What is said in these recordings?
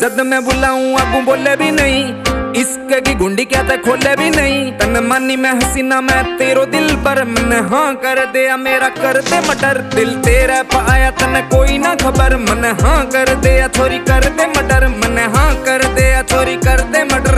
जद मैं बुलाऊं अबू बोले भी नहीं, इश्क की गुंडी क्या ते खोले भी नहीं। तन मानी मैं हसीना मैं तेरो दिल पर, मन हाँ कर दे मेरा कर दे मटर। दिल तेरा पाया तन कोई ना खबर, मन हाँ कर दे छोरी कर दे मटर। मन हाँ कर दे छोरी कर दे मटर।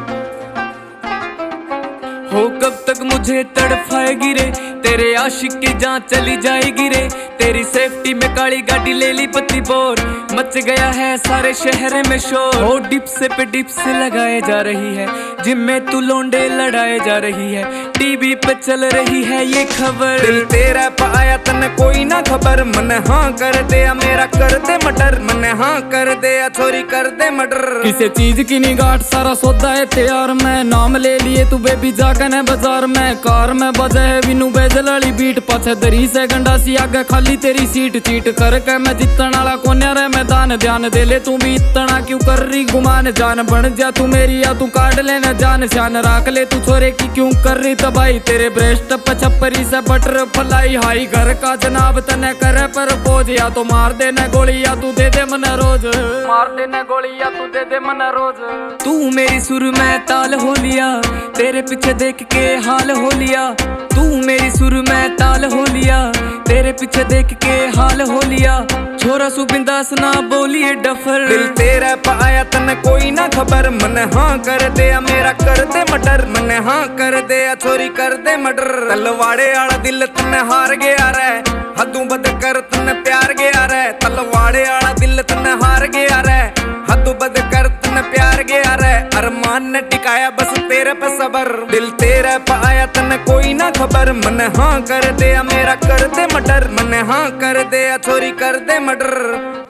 हो कब तक मुझे तड़फाएगी रे, तेरे आशिक की जान चली जाएगी रे। तेरी सेफ्टी में काली गाड़ी ले ली पत्ती बोर, मच गया है सारे शहर में शोर। हो डिप्स पे डिप्स लगाए जा रही है, जिम में तू लोंडे लड़ाए जा रही है। टीवी पे चल रही है ये खबर, दिल तेरा पाया तन कोई ना खबर। मन हाँ कर दे मेरा कर दे मटर। मन हाँ कर दे छोरी कर दे मटर। किसी चीज की निगाट सारा सौदा है तैयार, मैं नाम ले लिए तू बेबी जाकन बाजार में। कार में बजे है विनू बेजल वाली बीट, पाछे दरी से गंडा सी आगे खाली तेरी सीट। चीट करके मैं जितन वाला कोन्या रे मैदान, ध्यान दे ले तू भी इतना क्यों कर रही गुमान। जान बन जा तू मेरी या तू काट लेना जान, शान राख ले तू छोरे की क्यों कर रही तबाही। तेरे ब्रेस्ट पे छप्परी से बटर फलाई हाई, घर का जनाब तने करे पर बोझ। या तो मार देना गोली या तू दे दे मन रोज, मार देना गोली या तू दे दे मन रोज। तू मेरी सुर में ताल हो लिया, तेरे पीछे देख के हाल हो लिया। तू मेरी सुर में ताल हो लिया, तेरे पीछे देख के हाल हो लिया। छोरा सुबिंदास ना बोलिए डफर, दिल तेरा पाया तन कोई ना खबर। मन हाँ कर दे मेरा कर दे मटर। मन हाँ कर दे छोरी कर दे मटर। तलवाड़े आला दिल तन हार गया रे, हदू बद कर तन प्यार गया रे। तलवाड़े आला दिल तन हार गया रे, हदू बद कर तन प्यार गया रे। अरमान ने टिकाया बस तेरे पे सबर, दिल तेरा पाया तन कोई ना खबर। मन हाँ कर दे मेरा कर दे मटर। मन हाँ कर दे छोरी कर दे मटर।